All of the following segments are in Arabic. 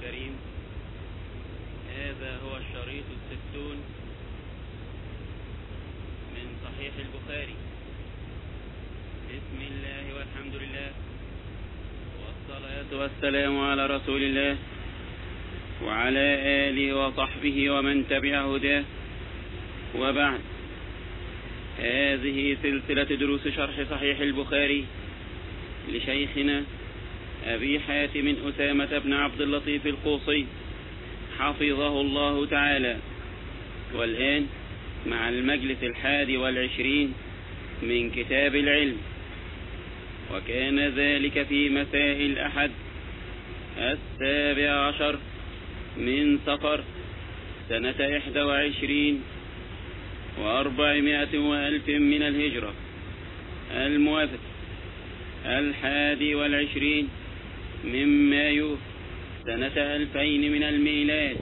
الكريم. هذا هو الشريط 60 من صحيح البخاري. بسم الله والحمد لله والصلاة والسلام على رسول الله وعلى آله وصحبه ومن تبع هداه، وبعد. هذه سلسلة دروس شرح صحيح البخاري لشيخنا أبي حاتم أسامة بن عبد اللطيف القوصي حفظه الله تعالى، والآن مع المجلس 21 من كتاب العلم. وكان ذلك في مساء الأحد 17 من صفر سنة 21 و400 وألف من الهجرة، الموافق 21 من مايو سنة 2000 من الميلاد.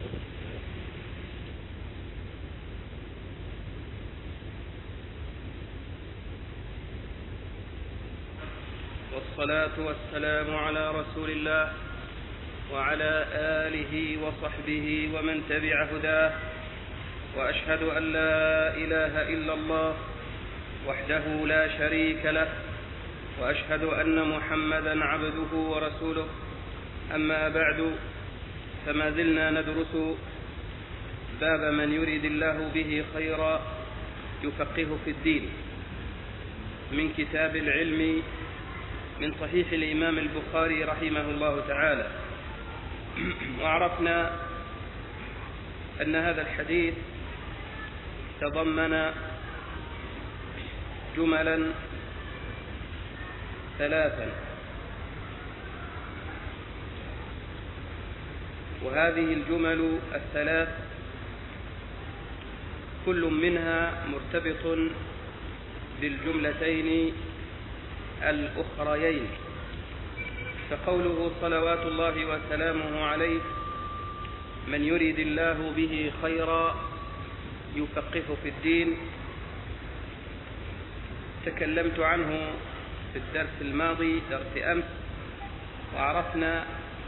والصلاة والسلام على رسول الله وعلى آله وصحبه ومن تبع هداه، وأشهد أن لا إله إلا الله وحده لا شريك له، وأشهد أن محمدا عبده ورسوله. أما بعد، فما زلنا ندرس باب من يريد الله به خيرا يفقهه في الدين من كتاب العلم من صحيح الإمام البخاري رحمه الله تعالى. وعرفنا أن هذا الحديث تضمن جملا ثلاثا، وهذه الجمل الثلاث كل منها مرتبط بالجملتين الأخريين. فقوله صلوات الله وسلامه عليه من يريد الله به خيرا يفقهه في الدين، تكلمت عنه في الدرس الماضي، درس أمس، وعرفنا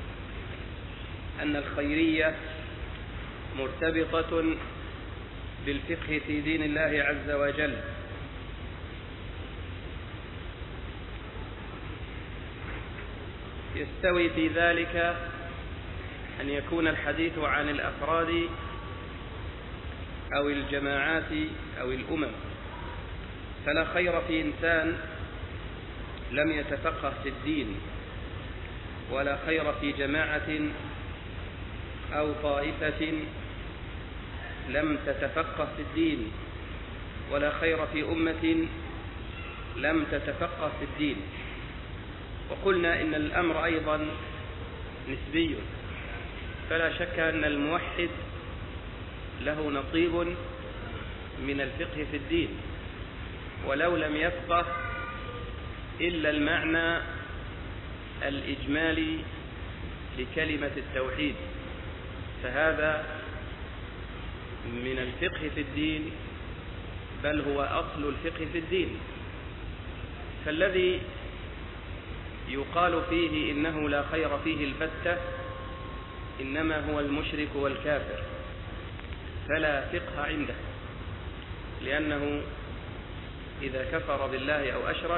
أن الخيرية مرتبطة بالفقه في دين الله عز وجل. يستوي في ذلك أن يكون الحديث عن الأفراد أو الجماعات أو الأمم، فلا خير في إنسان لم يتفقه في الدين، ولا خير في جماعة أو طائفة لم تتفقه في الدين، ولا خير في أمة لم تتفقه في الدين. وقلنا إن الأمر أيضا نسبي، فلا شك أن الموحد له نصيب من الفقه في الدين، ولو لم يفقه إلا المعنى الإجمالي لكلمة التوحيد، فهذا من الفقه في الدين، بل هو أصل الفقه في الدين. فالذي يقال فيه إنه لا خير فيه البتة إنما هو المشرك والكافر، فلا فقه عنده، لأنه إذا كفر بالله أو أشرك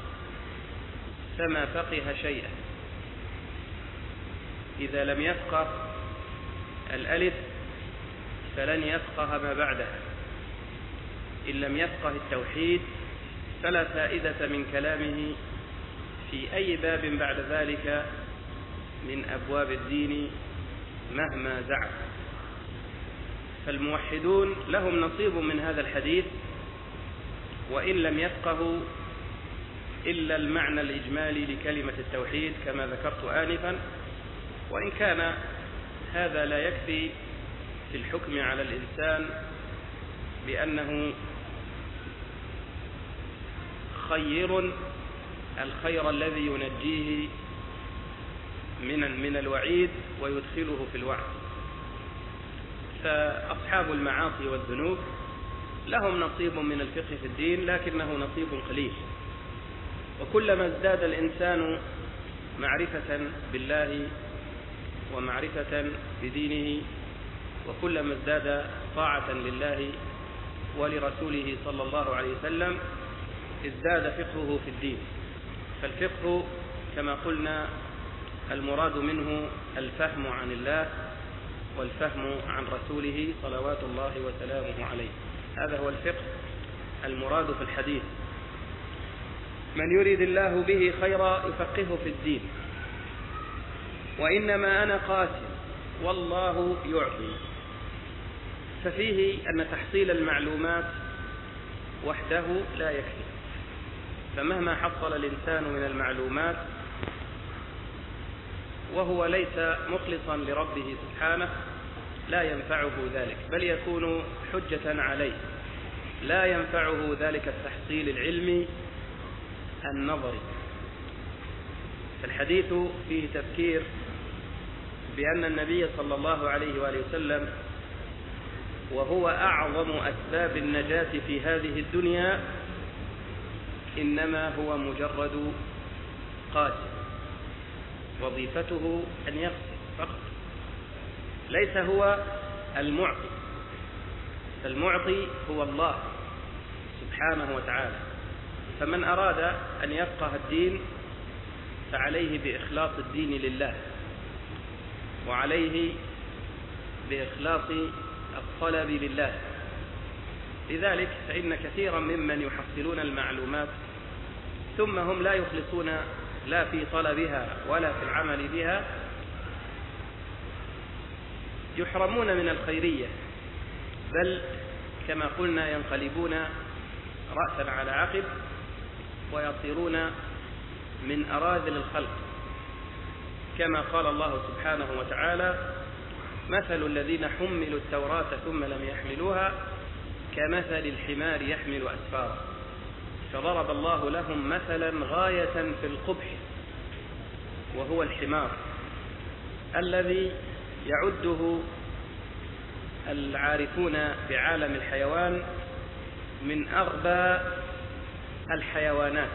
فما فقه شيئا. إذا لم يفقه الألف فلن يفقه ما بعدها، إن لم يفقه التوحيد فلا فائدة من كلامه في أي باب بعد ذلك من أبواب الدين مهما زعم. فالموحدون لهم نصيب من هذا الحديث، وإن لم يفقهوا إلا المعنى الإجمالي لكلمة التوحيد كما ذكرت آنفا، وإن كان هذا لا يكفي في الحكم على الإنسان بأنه خير الخير الذي ينجيه من الوعيد ويدخله في الوعد. فأصحاب المعاصي والذنوب لهم نصيب من الفقه في الدين، لكنه نصيب قليل. وكلما ازداد الإنسان معرفة بالله ومعرفة بدينه، وكلما ازداد طاعة لله ولرسوله صلى الله عليه وسلم ازداد فقهه في الدين. فالفقه كما قلنا المراد منه الفهم عن الله والفهم عن رسوله صلوات الله وسلامه عليه، هذا هو الفقه المراد في الحديث. من يريد الله به خيرا يفقهه في الدين. وإنما أنا قاسم والله يعطي، ففيه أن تحصيل المعلومات وحده لا يكفي، فمهما حصل الإنسان من المعلومات وهو ليس مخلصا لربه سبحانه لا ينفعه ذلك، بل يكون حجة عليه. لا ينفعه ذلك التحصيل العلمي النظري. فالحديث فيه تذكير بأن النبي صلى الله عليه وآله وسلم وهو أعظم أسباب النجاة في هذه الدنيا إنما هو مجرد قاسم، وظيفته أن يقسم فقط، ليس هو المعطي، فالمعطي هو الله سبحانه وتعالى. فمن أراد أن يفقه الدين فعليه بإخلاص الدين لله، وعليه بإخلاص الطلب لله. لذلك فإن كثيرا ممن يحصلون المعلومات ثم هم لا يخلصون لا في طلبها ولا في العمل بها يحرمون من الخيرية، بل كما قلنا ينقلبون رأسا على عقب ويصيرون من أراذل الخلق، كما قال الله سبحانه وتعالى: مثل الذين حملوا التوراة ثم لم يحملوها كمثل الحمار يحمل أسفارا. فضرب الله لهم مثلا غاية في القبح، وهو الحمار الذي يعده العارفون بعالم الحيوان من أغبى الحيوانات.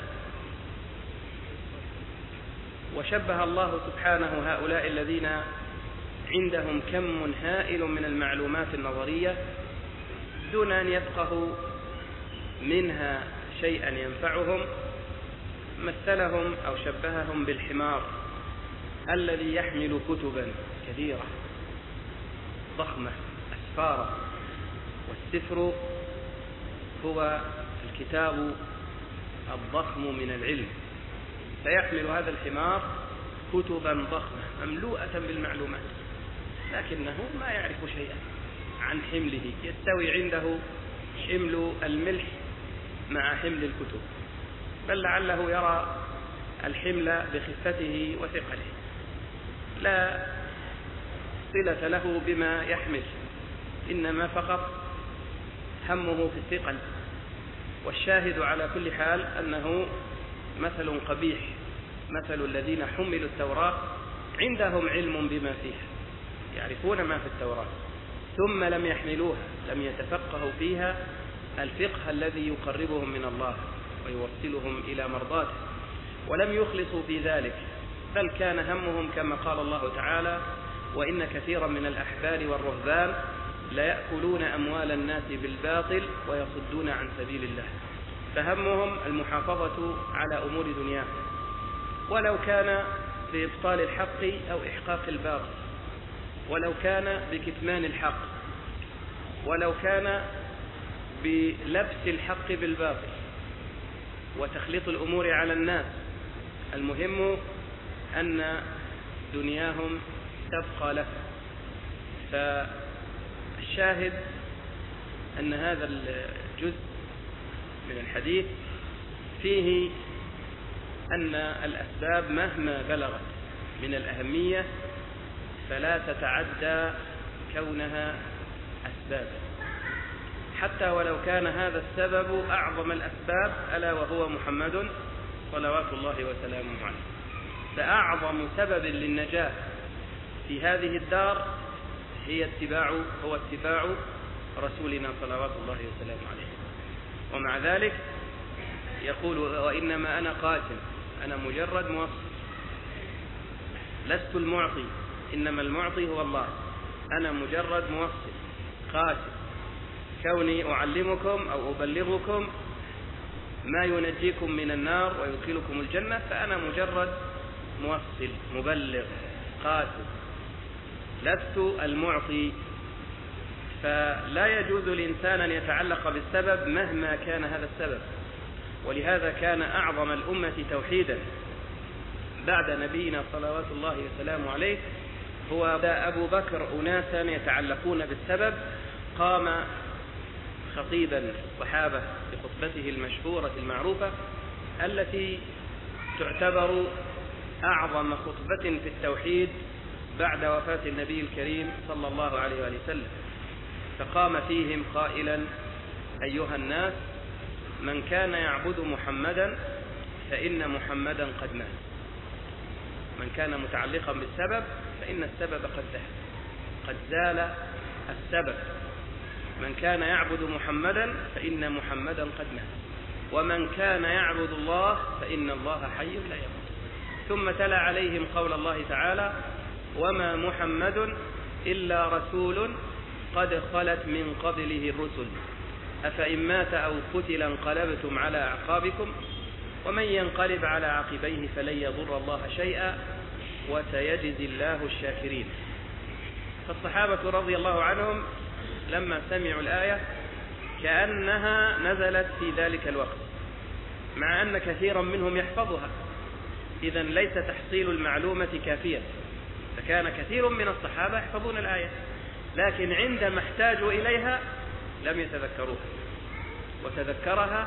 وشبه الله سبحانه هؤلاء الذين عندهم كم هائل من المعلومات النظرية دون أن يفقهوا منها شيئا ينفعهم، مثلهم أو شبههم بالحمار الذي يحمل كتبا كثيرة ضخمة أسفارا، والسفر هو الكتاب الضخم من العلم، فيحمل هذا الحمار كتبا ضخمة مملوءة بالمعلومات، لكنه ما يعرف شيئا عن حمله، يستوي عنده حمل الملح مع حمل الكتب، بل لعله يرى الحمل بخفته وثقله، لا صلة له بما يحمل، إنما فقط همه في الثقل. والشاهد على كل حال أنه مثل قبيح، مثل الذين حملوا التوراة عندهم علم بما فيها، يعرفون ما في التوراة، ثم لم يحملوها، لم يتفقهوا فيها الفقه الذي يقربهم من الله ويوصلهم إلى مرضاته، ولم يخلصوا في ذلك، بل كان همهم كما قال الله تعالى: وإن كثيرا من الأحبار والرهبان ليأكلون أموال الناس بالباطل ويصدون عن سبيل الله. فهمهم المحافظة على أمور دنياهم، ولو كان بإبطال الحق أو إحقاق الباطل، ولو كان بكتمان الحق، ولو كان بلبس الحق بالباطل وتخليط الأمور على الناس. المهم أن دنياهم تبقى له. فالشاهد أن هذا الجزء من الحديث فيه أن الأسباب مهما بلغت من الأهمية فلا تتعدى كونها أسباب، حتى ولو كان هذا السبب أعظم الأسباب، ألا وهو محمد صلوات الله وسلامه عليه. فأعظم سبب للنجاة في هذه الدار هو اتباع رسولنا صلوات الله وسلامه عليه. ومع ذلك يقول: وإنما أنا قاسم، أنا مجرد موصل، لست المعطي، إنما المعطي هو الله، أنا مجرد موصل قاسم، كوني أعلمكم أو أبلغكم ما ينجيكم من النار ويدخلكم الجنة، فأنا مجرد موصل مبلغ قاسم، لست المعطي. فلا يجوز للإنسان أن يتعلق بالسبب مهما كان هذا السبب. ولهذا كان أعظم الأمة توحيدا بعد نبينا صلوات الله وسلامه عليه هو أبو بكر. أناسا يتعلقون بالسبب، قام خطيبا الصحابة بخطبته المشهورة المعروفة التي تعتبر أعظم خطبة في التوحيد بعد وفاة النبي الكريم صلى الله عليه وآله وسلم. فقام فيهم قائلا: أيها الناس، من كان يعبد محمدا فإن محمدا قد مات. من كان متعلقا بالسبب فإن السبب قد ذهب، قد زال السبب. من كان يعبد محمدا فإن محمدا قد مات، ومن كان يعبد الله فإن الله حي لا يموت. ثم تلا عليهم قول الله تعالى: وما محمد إلا رسول قد خلت من قبله الرسل أفإن مات أو قتل انقلبتم على أعقابكم ومن ينقلب على عقبيه فلن يضر الله شيئا وسيجزي الله الشاكرين. فالصحابة رضي الله عنهم لما سمعوا الآية كأنها نزلت في ذلك الوقت، مع أن كثيرا منهم يحفظها، إذا ليس تحصيل المعلومة كافيا، فكان كثير من الصحابة يحفظون الآية، لكن عندما احتاجوا إليها لم يتذكروها، وتذكرها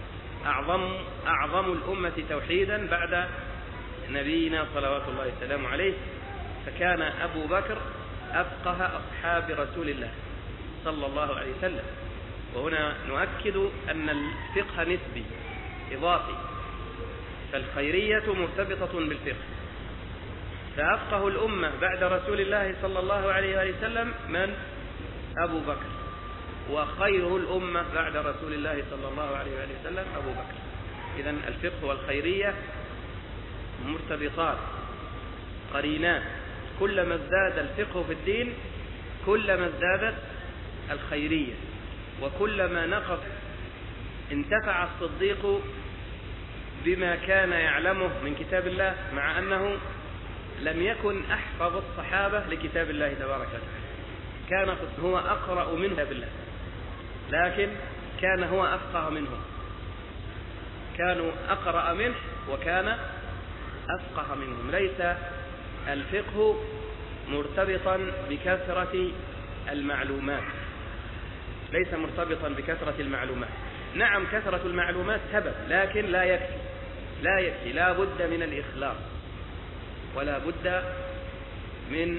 أعظم الأمة توحيدا بعد نبينا صلوات الله وسلامه عليه. فكان أبو بكر أفقه أصحاب رسول الله صلى الله عليه وسلم. وهنا نؤكد أن الفقه نسبي إضافي، فالخيرية مرتبطة بالفقه. فأفقه الأمة بعد رسول الله صلى الله عليه وسلم من؟ أبو بكر. وخير الأمة بعد رسول الله صلى الله عليه وسلم أبو بكر. إذن الفقه والخيرية مرتبطان قرينان، كلما ازداد الفقه في الدين كلما ازدادت الخيرية، وكلما نقص انتفع الصديق بما كان يعلمه من كتاب الله، مع أنه لم يكن أحفظ الصحابة لكتاب الله تبارك وتعالى، كان هو أقرأ منه كتاب الله، لكن كان هو أفقه منهم، كانوا أقرأ منه وكان أفقه منهم. ليس الفقه مرتبطا بكثرة المعلومات، ليس مرتبطا بكثرة المعلومات. نعم كثرة المعلومات سبب، لكن لا يكفي، لا بد من الإخلاص، ولا بد من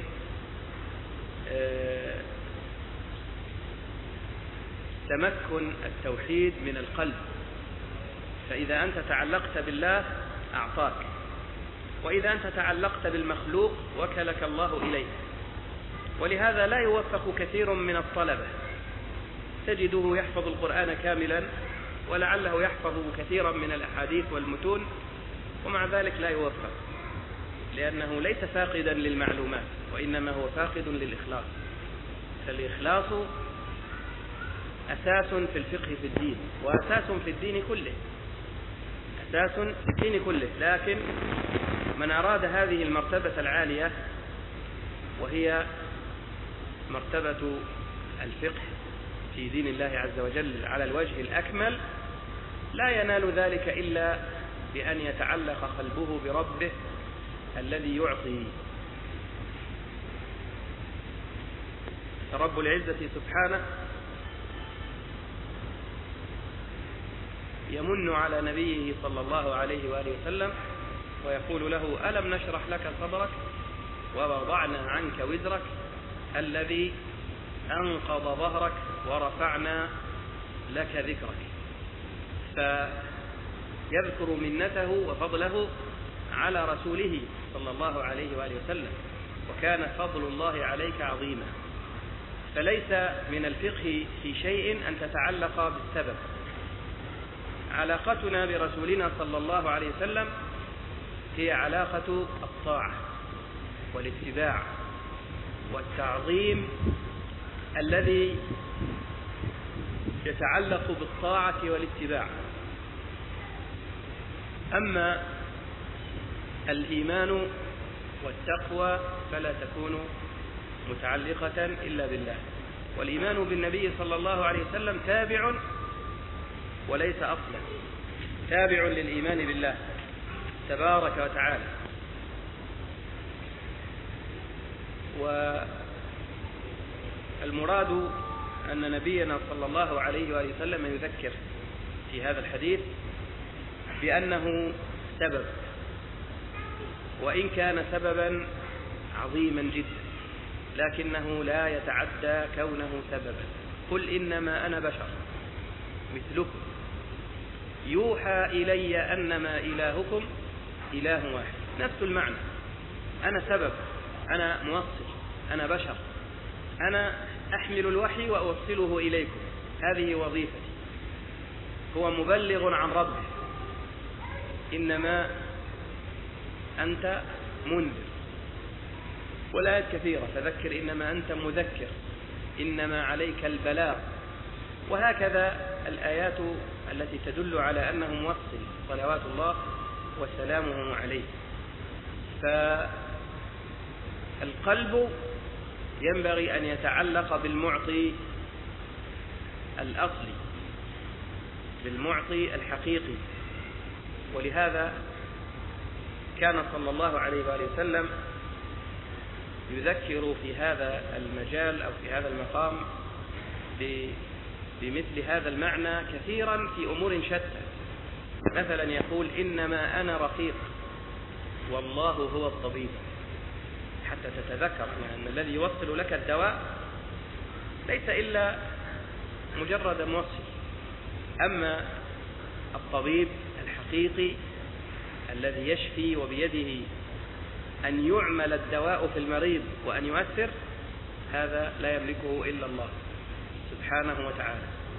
تمكن التوحيد من القلب. فإذا أنت تعلقت بالله أعطاك، وإذا أنت تعلقت بالمخلوق وكلك الله إليه. ولهذا لا يوفق كثير من الطلبة، تجده يحفظ القرآن كاملا ولعله يحفظ كثيرا من الأحاديث والمتون، ومع ذلك لا يوفق، لأنه ليس فاقدا للمعلومات، وإنما هو فاقد للإخلاص. فالإخلاص أساس في الفقه في الدين، وأساس في الدين كله، أساس في الدين كله. لكن من أراد هذه المرتبة العالية وهي مرتبة الفقه في دين الله عز وجل على الوجه الأكمل، لا ينال ذلك إلا بأن يتعلق قلبه بربه الذي يعطي. رب العزة سبحانه يمن على نبيه صلى الله عليه وآله وسلم ويقول له: ألم نشرح لك صدرك ووضعنا عنك وزرك الذي أنقض ظهرك ورفعنا لك ذكرك. فيذكر منته وفضله على رسوله صلى الله عليه وآله وسلم، وكان فضل الله عليك عظيما. فليس من الفقه في شيء أن تتعلق بالسبب. علاقتنا برسولنا صلى الله عليه وسلم هي علاقة الطاعة والاتباع والتعظيم الذي يتعلق بالطاعة والاتباع. أما الإيمان والتقوى فلا تكون متعلقة إلا بالله، والإيمان بالنبي صلى الله عليه وسلم تابع وليس أصلا، تابع للإيمان بالله تبارك وتعالى. والمراد أن نبينا صلى الله عليه وآله وسلم يذكر في هذا الحديث بأنه سبب، وإن كان سببا عظيما جدا لكنه لا يتعدى كونه سببا. قل إنما أنا بشر مثلكم يوحى إلي أنما إلهكم إله واحد، نفس المعنى. أنا سبب، أنا موصل، أنا بشر، أنا أحمل الوحي وأوصله إليكم، هذه وظيفتي. هو مبلغ عن ربه، إنما أنت منذر. والآيات كثيرة، فذكر إنما أنت مذكر، إنما عليك البلاغ. وهكذا الآيات التي تدل على أنه موصل صلوات الله وسلامه عليه. فالقلب ينبغي أن يتعلق بالمعطي الأصلي، بالمعطي الحقيقي. ولهذا كان صلى الله عليه وآله وسلم يذكر في هذا المجال أو في هذا المقام بمثل هذا المعنى كثيرا في أمور شتى. مثلا يقول إنما أنا رقيق والله هو الطبيب، حتى تتذكر أن الذي يوصل لك الدواء ليس إلا مجرد موصل. أما الطبيب الحقيقي الذي يشفي وبيده أن يعمل الدواء في المريض وأن يؤثر، هذا لا يملكه إلا الله سبحانه وتعالى.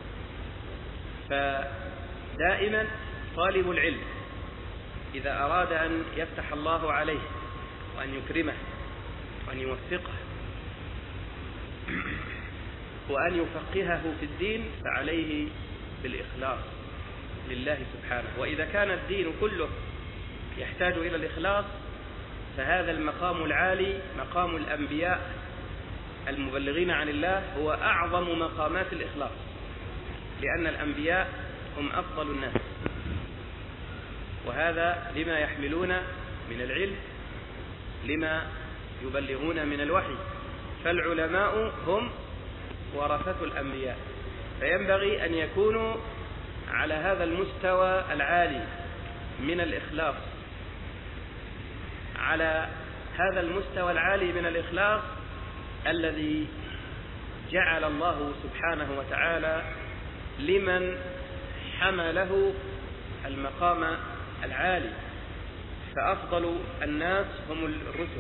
فدائما طالب العلم إذا أراد أن يفتح الله عليه وأن يكرمه وأن يوفقه وأن يفقهه في الدين فعليه بالإخلاص لله سبحانه. وإذا كان الدين كله يحتاج إلى الإخلاص فهذا المقام العالي مقام الأنبياء المبلغين عن الله هو أعظم مقامات الإخلاص، لأن الأنبياء هم أفضل الناس، وهذا لما يحملون من العلم، لما يبلغون من الوحي. فالعلماء هم ورثة الأنبياء، فينبغي أن يكونوا على هذا المستوى العالي من الإخلاص، على هذا المستوى العالي من الإخلاص الذي جعل الله سبحانه وتعالى لمن حمله المقام العالي. فأفضل الناس هم الرسل.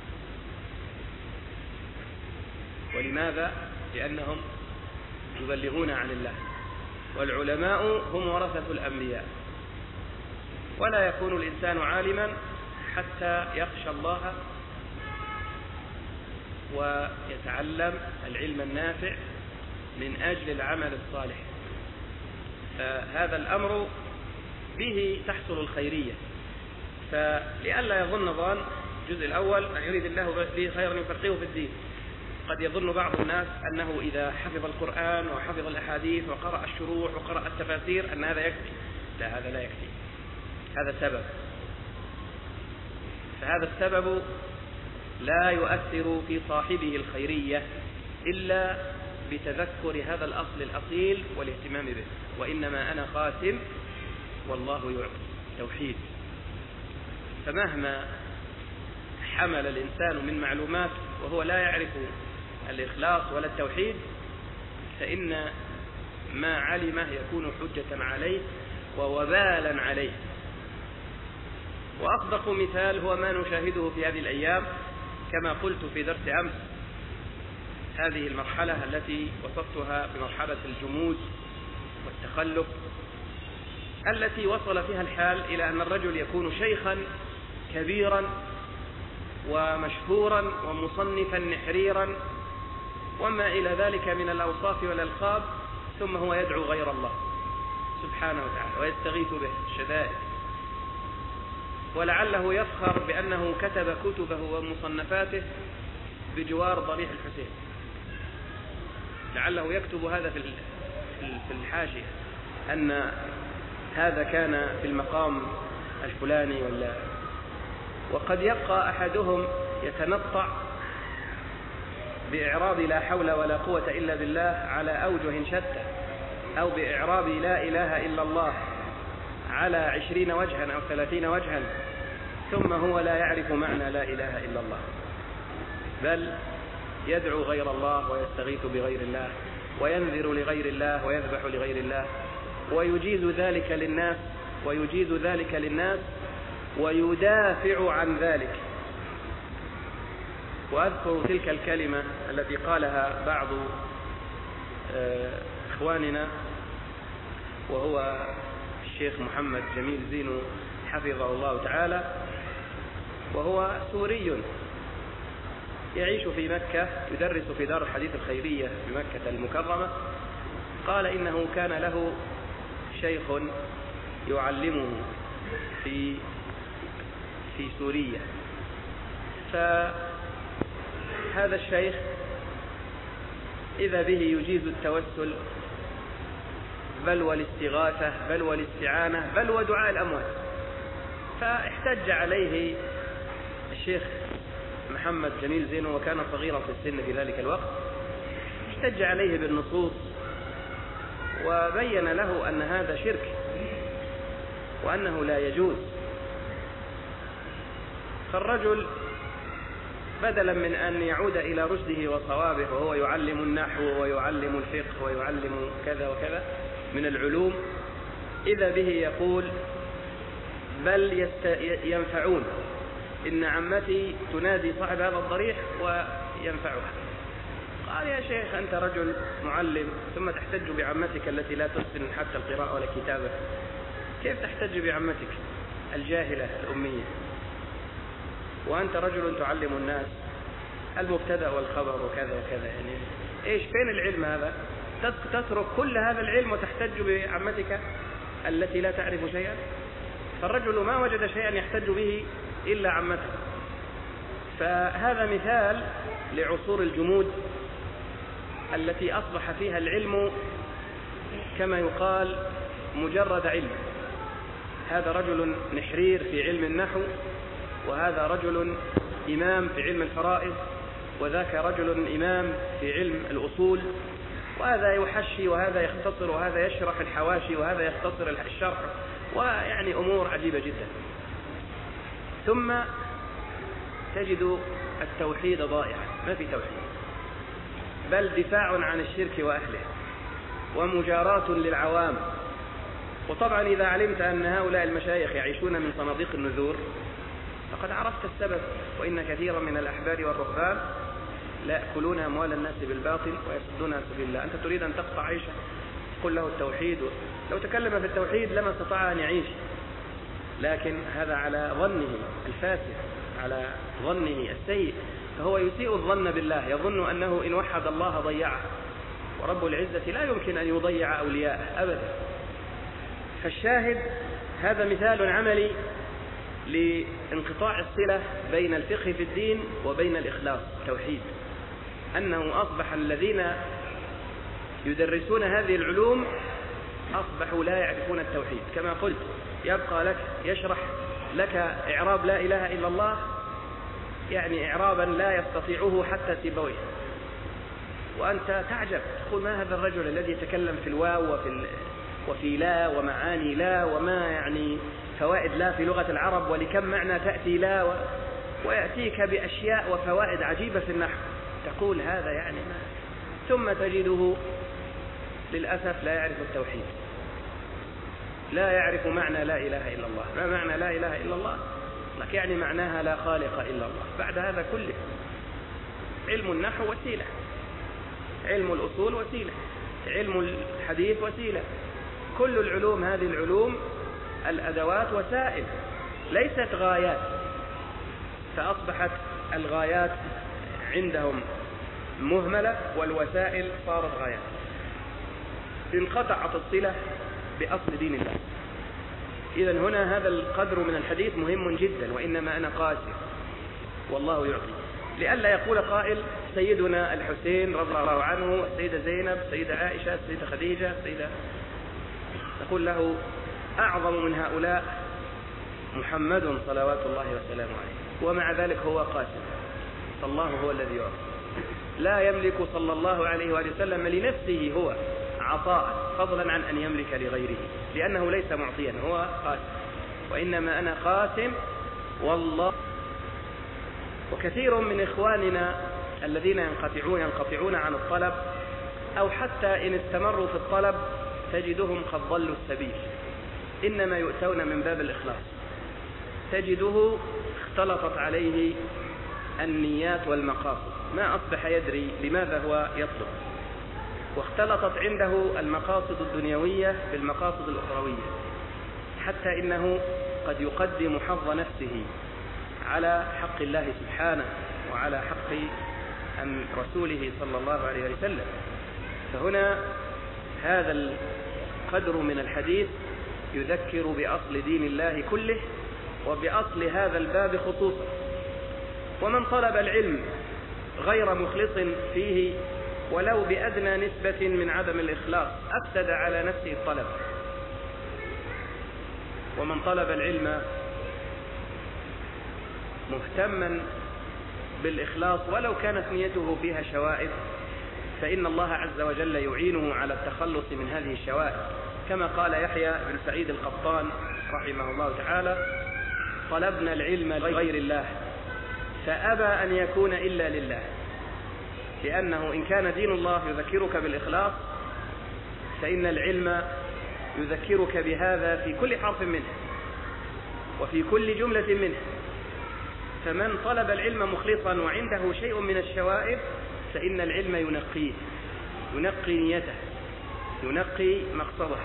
ولماذا؟ لأنهم يبلغون عن الله، والعلماء هم ورثة الأنبياء. ولا يكون الإنسان عالما حتى يخشى الله ويتعلم العلم النافع من أجل العمل الصالح. فهذا الأمر به تحصل الخيرية. فلئلا يظن ظان، الجزء الأول أن يريد الله به خيرا يفقهه في الدين. قد يظن بعض الناس أنه إذا حفظ القرآن وحفظ الأحاديث وقرأ الشروح وقرأ التفاسير أن هذا يكفي. لا، هذا لا يكفي، هذا سبب. فهذا السبب لا يؤثر في صاحبه الخيرية إلا بتذكر هذا الأصل الأصيل والاهتمام به. وإنما أنا خاتم والله يعطي، توحيد. فمهما حمل الإنسان من معلومات وهو لا يعرف الإخلاص ولا التوحيد فإن ما علمه يكون حجة عليه ووبالا عليه. وأصدق مثال هو ما نشاهده في هذه الأيام، كما قلت في درس أمس، هذه المرحلة التي وصفتها بمرحلة الجمود والتخلف، التي وصل فيها الحال إلى أن الرجل يكون شيخا كبيرا ومشهورا ومصنفا نحريرا وما إلى ذلك من الأوصاف والألقاب، ثم هو يدعو غير الله سبحانه وتعالى ويستغيث به الشدائد، ولعله يفخر بأنه كتب كتبه ومصنفاته بجوار ضريح الحسين، لعله يكتب هذا في الحاشية أن هذا كان في المقام الفلاني وقد يبقى أحدهم يتنطع بإعراب لا حول ولا قوة إلا بالله على أوجه شتى، أو بإعراب لا إله إلا الله على 20 وجها أو 30 وجها، ثم هو لا يعرف معنى لا إله إلا الله، بل يدعو غير الله ويستغيث بغير الله وينذر لغير الله ويذبح لغير الله ويجيز ذلك للناس ويدافع عن ذلك. وأذكر تلك الكلمة التي قالها بعض إخواننا، وهو الشيخ محمد جميل زينو حفظه الله تعالى، وهو سوري يعيش في مكة، يدرس في دار الحديث الخيرية بمكة المكرمة. قال إنه كان له شيخ يعلمه في سوريا، فهذا الشيخ إذا به يجيز التوسل بل والاستغاثة بل والاستعانة بل ودعاء الأموات. فاحتج عليه الشيخ محمد جميل زينو، وكان صغيرا في السن في ذلك الوقت، احتج عليه بالنصوص وبين له أن هذا شرك وأنه لا يجوز. فالرجل بدلا من أن يعود إلى رشده وصوابه وهو يعلم النحو ويعلم الفقه ويعلم كذا وكذا من العلوم، إذا به يقول بل ينفعون، إن عمتي تنادي صاحب هذا الضريح وينفعها. قال يا شيخ أنت رجل معلم ثم تحتج بعمتك التي لا تحسن حتى القراءة ولا الكتابة، كيف تحتج بعمتك الجاهلة الأمية وأنت رجل تعلم الناس المبتدأ والخبر وكذا وكذا؟ يعني إيش فين العلم هذا؟ تترك كل هذا العلم وتحتج بعمتك التي لا تعرف شيئا؟ فالرجل ما وجد شيئا يحتج به إلا عمته. فهذا مثال لعصور الجمود التي أصبح فيها العلم كما يقال مجرد علم. هذا رجل نحرير في علم النحو، وهذا رجل إمام في علم الفرائض، وذاك رجل إمام في علم الأصول، وهذا يحشي وهذا يختصر وهذا يشرح الحواشي وهذا يختصر الشرح، ويعني أمور عجيبة جدا. ثم تجد التوحيد ضائعا، ما في توحيد، بل دفاع عن الشرك وأهله ومجاراة للعوام. وطبعا إذا علمت أن هؤلاء المشايخ يعيشون من صناديق النذور فقد عرفت السبب. وإن كثيرا من الأحبار والرهبان لا يأكلون أموال الناس بالباطل ويصدون عن سبيل الله. أنت تريد أن تقطع عيشه، قل له التوحيد، لو تكلم في التوحيد لما استطاع أن يعيش، لكن هذا على ظنه الفاسد، على ظنه السيء، فهو يسيء الظن بالله، يظن أنه إن وحد الله ضيعه، ورب العزة لا يمكن أن يضيع أولياءه أبدا. فالشاهد هذا مثال عملي لانقطاع الصلة بين الفقه في الدين وبين الإخلاص التوحيد، أنه أصبح الذين يدرسون هذه العلوم أصبحوا لا يعرفون التوحيد. كما قلت يبقى لك يشرح لك إعراب لا إله إلا الله، يعني إعرابا لا يستطيعه حتى سيبويه، وأنت تعجب تقول ما هذا الرجل الذي يتكلم في الواو وفي لا ومعاني لا وما يعني فوائد لا في لغة العرب ولكم معنى تأتي لا ويأتيك بأشياء وفوائد عجيبة في النحو، تقول هذا يعني ما. ثم تجده للأسف لا يعرف التوحيد، لا يعرف معنى لا إله إلا الله. ما معنى لا إله إلا الله؟ لك يعني معناها لا خالق إلا الله. بعد هذا كله علم النحو وسيلة، علم الأصول وسيلة، علم الحديث وسيلة، كل العلوم هذه العلوم الأدوات وسائل ليست غايات. فأصبحت الغايات عندهم مهملة والوسائل صارت غايات. انقطعت الصلة بأصل دين الله. إذن هنا هذا القدر من الحديث مهم جدا. وإنما أنا قاسم والله يعطي، لئلا يقول قائل سيدنا الحسين رضي الله عنه، السيدة زينب، السيدة عائشة، السيدة خديجة، نقول له أعظم من هؤلاء محمد صلوات الله وسلامه عليه، ومع ذلك هو قاسم. فالله هو الذي يعطي، لا يملك صلى الله عليه وآله وسلم لنفسه هو عطاء فضلا عن أن يملك لغيره، لأنه ليس معطيا، هو قاسم. وإنما أنا قاسم والله. وكثير من إخواننا الذين ينقطعون عن الطلب، أو حتى إن استمروا في الطلب تجدهم قد ضلوا السبيل، إنما يؤتون من باب الإخلاص. تجده اختلطت عليه النيات والمقاصد، ما أصبح يدري لماذا هو يطلب، واختلطت عنده المقاصد الدنيوية بالمقاصد الأخروية، حتى إنه قد يقدم حظ نفسه على حق الله سبحانه وعلى حق رسوله صلى الله عليه وسلم. فهنا هذا القدر من الحديث يذكر بأصل دين الله كله وبأصل هذا الباب خصوصا. ومن طلب العلم غير مخلص فيه ولو بأدنى نسبة من عدم الإخلاص أفسد على نفسه الطلب. ومن طلب العلم مهتما بالإخلاص ولو كانت نيته فيها شوائب، فإن الله عز وجل يعينه على التخلص من هذه الشوائب، كما قال يحيى بن سعيد القطان رحمه الله تعالى: طلبنا العلم لغير الله فأبى أن يكون إلا لله. لأنه إن كان دين الله يذكرك بالإخلاص فإن العلم يذكرك بهذا في كل حرف منه وفي كل جملة منه. فمن طلب العلم مخلصا وعنده شيء من الشوائب فإن العلم ينقيه، ينقي نيته، ينقي مقصده.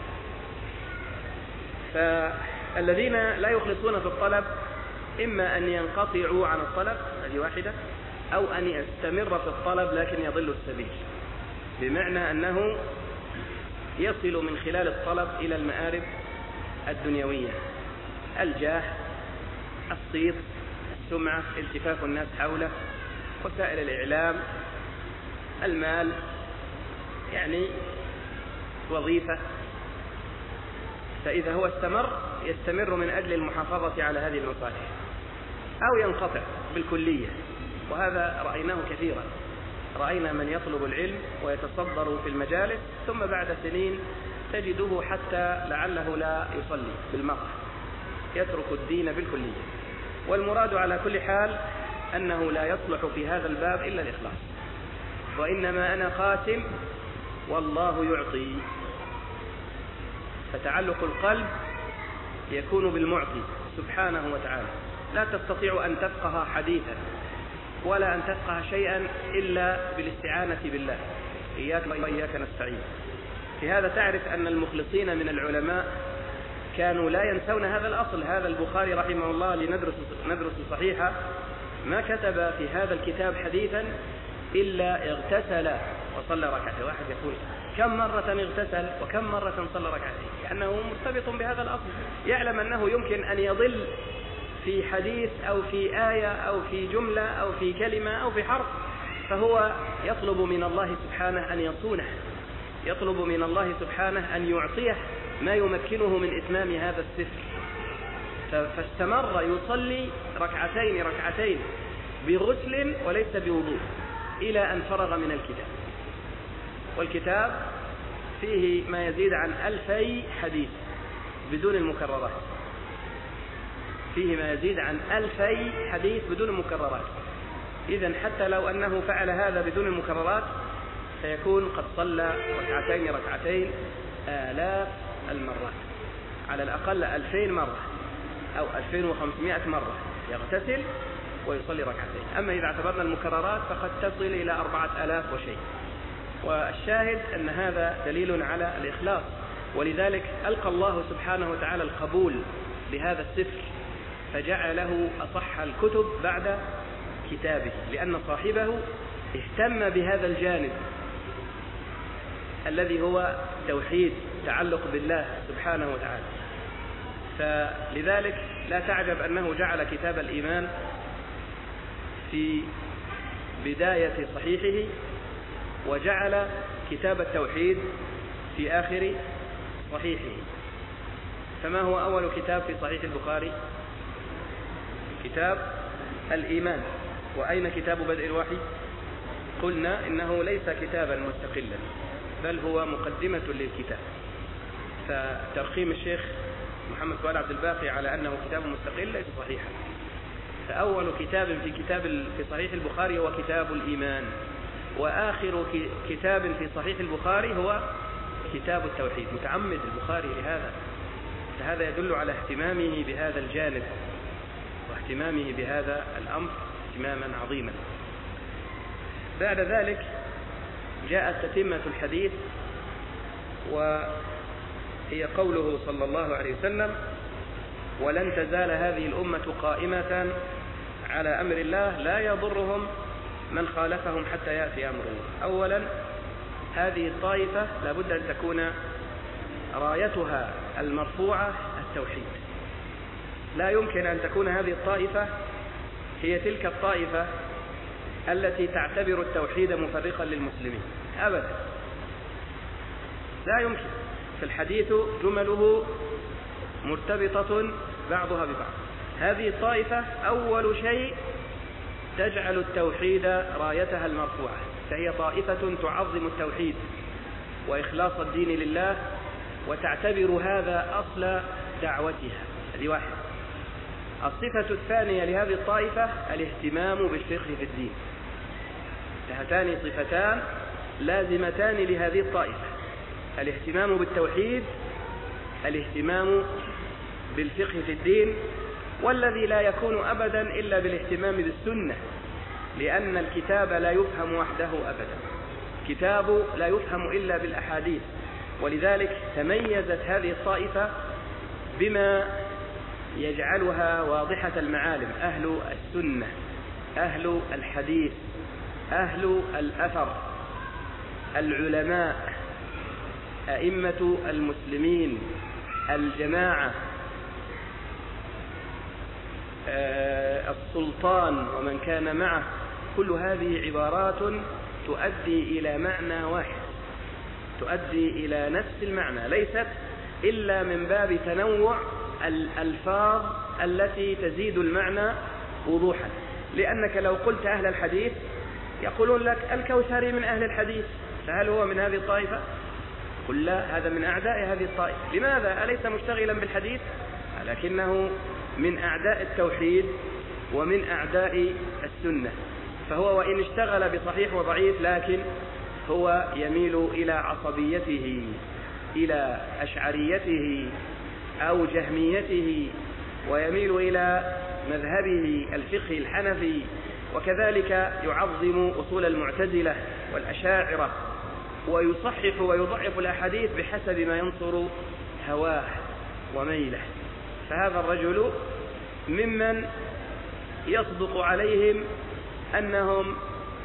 فالذين لا يخلصون في الطلب إما أن ينقطعوا عن الطلب، هذه واحدة، أو أن يستمر في الطلب لكن يضل السبيل، بمعنى أنه يصل من خلال الطلب إلى المآرب الدنيوية: الجاه، الصيت، السمعة، التفاف الناس حوله، وسائل الإعلام، المال، يعني وظيفة. فإذا هو يستمر من أجل المحافظة على هذه المصالح، أو ينقطع بالكلية. وهذا رأيناه كثيرا، رأينا من يطلب العلم ويتصدر في المجالس ثم بعد سنين تجده حتى لعله لا يصلي بالمرة، يترك الدين بالكلية. والمراد على كل حال أنه لا يصلح في هذا الباب إلا الإخلاص. وإنما أنا قاسم والله يعطي. فتعلق القلب يكون بالمعطي سبحانه وتعالى. لا تستطيع أن تفقه حديثا ولا أن تفقه شيئا إلا بالاستعانة بالله، إياك وإياك نستعين. في هذا تعرف أن المخلصين من العلماء كانوا لا ينسون هذا الأصل. هذا البخاري رحمه الله لندرس صحيحة ما كتب في هذا الكتاب حديثا إلا اغتسل وصلى ركعتين. واحد يقول كم مرة اغتسل وكم مرة صلى ركعتين، كأنه مرتبط بهذا الأصل، يعلم أنه يمكن أن يضل في حديث أو في آية أو في جملة أو في كلمة أو في حرف، فهو يطلب من الله سبحانه أن يصونه، يطلب من الله سبحانه أن يعطيه ما يمكنه من إتمام هذا السفر. فاستمر يصلي ركعتين بغسل وليس بوضوء إلى أن فرغ من الكتاب. والكتاب فيه ما يزيد عن 2000 حديث بدون المكررات، فيه ما يزيد عن 2000 حديث بدون المكررات. إذن حتى لو أنه فعل هذا بدون المكررات سيكون قد صلى ركعتين آلاف المرات، على الأقل 2000 مرة أو 2500 مرة يغتسل ويصلي ركعتين. أما إذا اعتبرنا المكررات فقد تصل إلى 4000 وشيء. والشاهد أن هذا دليل على الإخلاص، ولذلك ألقى الله سبحانه وتعالى القبول لهذا السفر فجعله أصح الكتب بعد كتابه، لأن صاحبه اهتم بهذا الجانب الذي هو توحيد، تعلق بالله سبحانه وتعالى. فلذلك لا تعجب أنه جعل كتاب الإيمان في بداية صحيحه، وجعل كتاب التوحيد في آخر صحيحه. فما هو أول كتاب في صحيح البخاري؟ كتاب الإيمان. وأين كتاب بدء الوحي؟ قلنا إنه ليس كتابا مستقلا، بل هو مقدمة للكتاب. فترقيم الشيخ محمد فؤاد عبد الباقي على أنه كتاب مستقل ليس صحيحا. فأول كتاب في صحيح البخاري هو كتاب الإيمان، وآخر كتاب في صحيح البخاري هو كتاب التوحيد. متعمد البخاري لهذا، فهذا يدل على اهتمامه بهذا الجانب واهتمامه بهذا الأمر اهتماما عظيما. بعد ذلك جاءت تتمة الحديث، وهي قوله صلى الله عليه وسلم: ولن تزال هذه الأمة قائمة على أمر الله لا يضرهم من خالفهم حتى يأتي أمر الله. أولا، هذه الطائفة لابد أن تكون رايتها المرفوعة التوحيد. لا يمكن أن تكون هذه الطائفة هي تلك الطائفة التي تعتبر التوحيد مفرقا للمسلمين أبدا، لا يمكن. فالحديث جمله مرتبطة بعضها ببعض. هذه الطائفة أول شيء تجعل التوحيد رايتها المرفوعة، فهي طائفة تعظم التوحيد وإخلاص الدين لله، وتعتبر هذا أصل دعوتها. هذه واحد. الصفة الثانية لهذه الطائفة الاهتمام بالفقه في الدين. هاتان صفتان لازمتان لهذه الطائفة: الاهتمام بالتوحيد، الاهتمام بالفقه في الدين. والذي لا يكون أبدا إلا بالاهتمام بالسنة، لأن الكتاب لا يفهم وحده أبدا، كتاب لا يفهم إلا بالأحاديث. ولذلك تميزت هذه الطائفة بما يجعلها واضحة المعالم: أهل السنة، أهل الحديث، أهل الأثر، العلماء، أئمة المسلمين، الجماعة، السلطان ومن كان معه. كل هذه عبارات تؤدي إلى معنى واحد، تؤدي إلى نفس المعنى، ليست إلا من باب تنوع الألفاظ التي تزيد المعنى وضوحا. لأنك لو قلت أهل الحديث يقولون لك الكوثري من أهل الحديث، فهل هو من هذه الطائفة؟ قل لا، هذا من أعداء هذه الطائفة. لماذا؟ أليس مشتغلا بالحديث؟ لكنه من أعداء التوحيد ومن أعداء السنة. فهو وإن اشتغل بصحيح وضعيف، لكن هو يميل إلى عصبيته، إلى أشعريته أو جهميته، ويميل إلى مذهبه الفقهي الحنفي. وكذلك يعظم أصول المعتزلة والأشاعرة، ويصحح ويضعف الأحاديث بحسب ما ينصر هواه وميله. فهذا الرجل ممن يصدق عليهم أنهم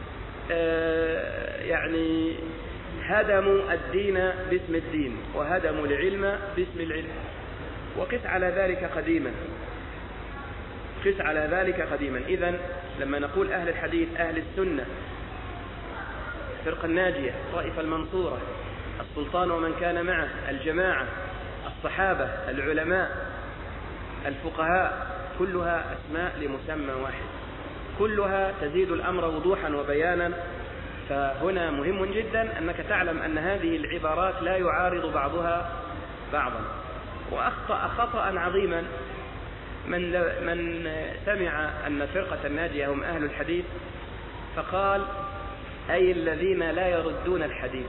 يعني هدموا الدين باسم الدين، وهدموا العلم باسم العلم. وقس على ذلك قديما، قس على ذلك قديما. إذن لما نقول أهل الحديث، أهل السنة، الفرقة الناجية، الطائفة المنصورة، السلطان ومن كان معه، الجماعة، الصحابة، العلماء، الفقهاء، كلها أسماء لمسمى واحد، كلها تزيد الأمر وضوحا وبيانا. فهنا مهم جدا أنك تعلم أن هذه العبارات لا يعارض بعضها بعضا. وأخطأ خطأ عظيما من سمع أن فرقة الناجية هم أهل الحديث فقال: أي الذين لا يردون الحديث.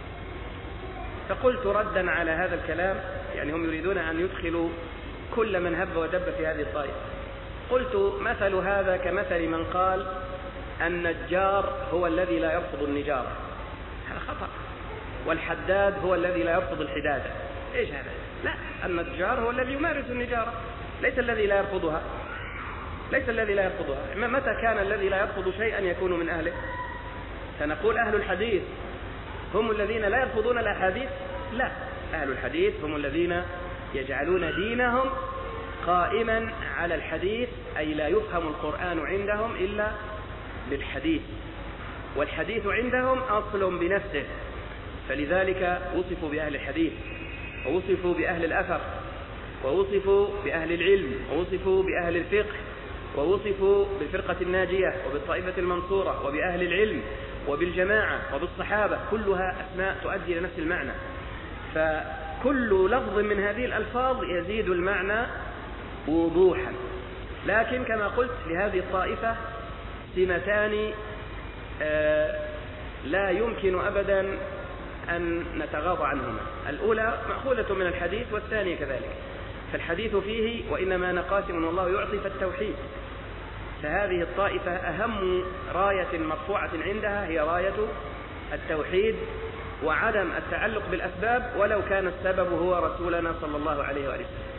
فقلت ردا على هذا الكلام، يعني هم يريدون أن يدخلوا كل من هب ودب في هذه الطائفة. قلت: مثل هذا كمثل من قال النجار هو الذي لا يرفض النجارة، هذا خطأ. والحداد هو الذي لا يرفض الحدادة. إيش هذا؟ لا، النجار هو الذي يمارس النجارة، ليس الذي لا يرفضها. ليس الذي لا يرفضها. متى كان الذي لا يرفض شيئا يكون من أهله؟ سنقول أهل الحديث هم الذين لا يرفضون الأحاديث؟ لا، أهل الحديث هم الذين يجعلون دينهم قائما على الحديث، أي لا يفهم القرآن عندهم إلا بالحديث، والحديث عندهم أصل بنفسه، فلذلك وصفوا بأهل الحديث، ووصفوا بأهل الأثر، ووصفوا بأهل العلم، ووصفوا بأهل الفقه، ووصفوا بالفرقة الناجية وبالطائفة المنصورة وبأهل العلم وبالجماعة وبالصحابة، كلها أسماء تؤدي إلى نفس المعنى. فكل لفظ من هذه الألفاظ يزيد المعنى وضوحا. لكن كما قلت لهذه الطائفة سمتان لا يمكن أبدا أن نتغاضى عنهما. الأولى مأخوذة من الحديث والثانية كذلك، فالحديث فيه وإنما نقاسم والله يعطي فالتوحيد. فهذه الطائفة أهم راية مرفوعة عندها هي راية التوحيد وعدم التعلق بالأسباب، ولو كان السبب هو رسولنا صلى الله عليه وآله وسلم.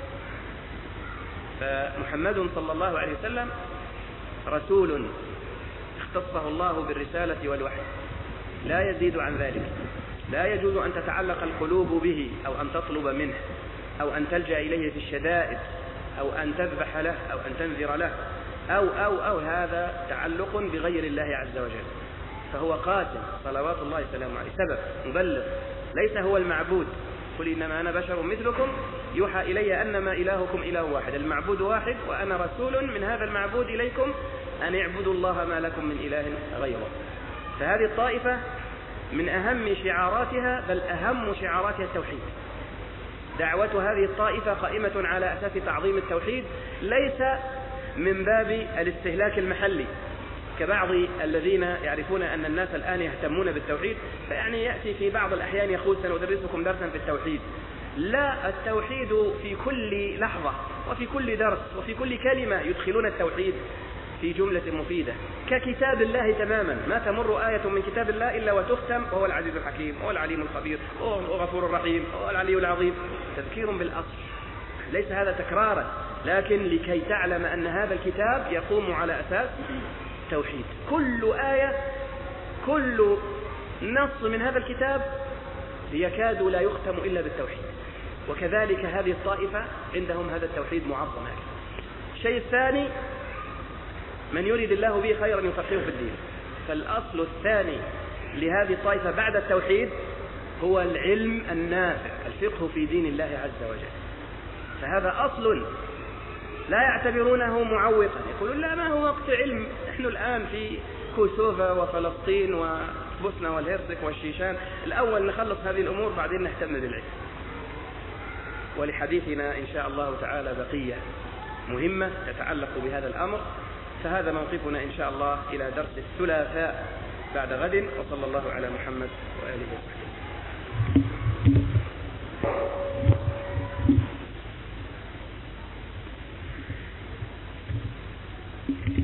فمحمد صلى الله عليه وسلم رسول اختصه الله بالرسالة والوحي، لا يزيد عن ذلك. لا يجوز أن تتعلق القلوب به أو أن تطلب منه أو أن تلجأ إليه في الشدائد أو أن تذبح له أو أن تنذر له أو هذا تعلق بغير الله عز وجل. فهو قاسم صلوات الله وسلامه عليه، سبب مبلغ، ليس هو المعبود. قل إنما أنا بشر مثلكم يوحى إلي أنما إلهكم إله واحد، المعبود واحد وأنا رسول من هذا المعبود إليكم أن اعبدوا الله ما لكم من إله غيره. فهذه الطائفة من أهم شعاراتها، بل أهم شعاراتها التوحيد. دعوة هذه الطائفة قائمة على أساس تعظيم التوحيد، ليس من باب الاستهلاك المحلي كبعض الذين يعرفون أن الناس الآن يهتمون بالتوحيد، فيعني يأتي في بعض الأحيان يقول سندرسكم درسا في التوحيد. لا، التوحيد في كل لحظة وفي كل درس وفي كل كلمة يدخلون التوحيد في جملة مفيدة ككتاب الله تماما. ما تمر آية من كتاب الله إلا وتختم وهو العزيز الحكيم وهو العليم الخبير وهو الغفور الرحيم وهو العلي العظيم. تذكير بالأصل، ليس هذا تكرارا، لكن لكي تعلم أن هذا الكتاب يقوم على أساس توحيد. كل آية، كل نص من هذا الكتاب يكاد لا يختم إلا بالتوحيد. وكذلك هذه الطائفة عندهم هذا التوحيد معظم. الشيء الثاني، من يريد الله به خيرا يفقهه في الدين. فالأصل الثاني لهذه الطائفة بعد التوحيد هو العلم النافع، الفقه في دين الله عز وجل. فهذا أصل لا يعتبرونه معوقا، يقولون لا، ما هو وقت علم، نحن الآن في كوسوفا وفلسطين وبوسنا والهرسك والشيشان، الأول نخلص هذه الأمور بعدين نهتم بالعلم. ولحديثنا إن شاء الله تعالى بقية مهمة تتعلق بهذا الأمر، فهذا موقفنا إن شاء الله إلى درس الثلاثاء بعد غد، وصلى الله على محمد وآله وصحبه.